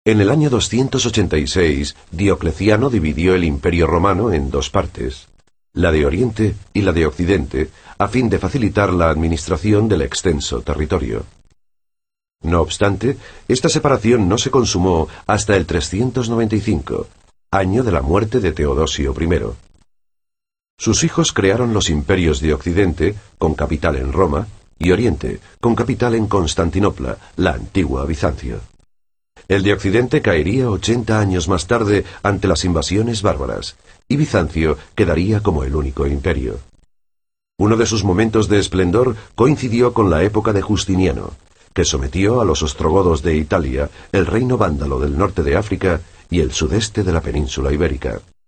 En el año 286, Diocleciano dividió el Imperio Romano en dos partes, la de Oriente y la de Occidente, a fin de facilitar la administración del extenso territorio. No obstante, esta separación no se consumó hasta el 395, año de la muerte de Teodosio I. Sus hijos crearon los imperios de Occidente, con capital en Roma, y Oriente, con capital en Constantinopla, la antigua Bizancio. El de Occidente caería 80 años más tarde ante las invasiones bárbaras, y Bizancio quedaría como el único imperio. Uno de sus momentos de esplendor coincidió con la época de Justiniano, que sometió a los ostrogodos de Italia, el reino vándalo del norte de África y el sudeste de la península ibérica.